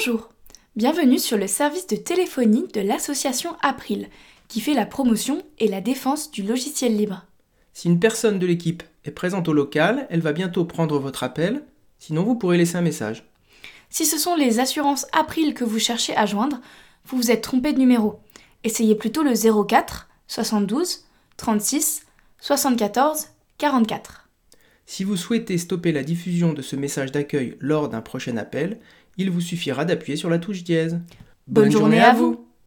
Bonjour, bienvenue sur le service de téléphonie de l'association April, qui fait la promotion et la défense du logiciel libre. Si une personne de l'équipe est présente au local, elle va bientôt prendre votre appel, sinon vous pourrez laisser un message. Si ce sont les assurances April que vous cherchez à joindre, vous vous êtes trompé de numéro. Essayez plutôt le 04 72 36 74 44. Si vous souhaitez stopper la diffusion de ce message d'accueil lors d'un prochain appel, il vous suffira d'appuyer sur la touche dièse. Bonne journée à vous.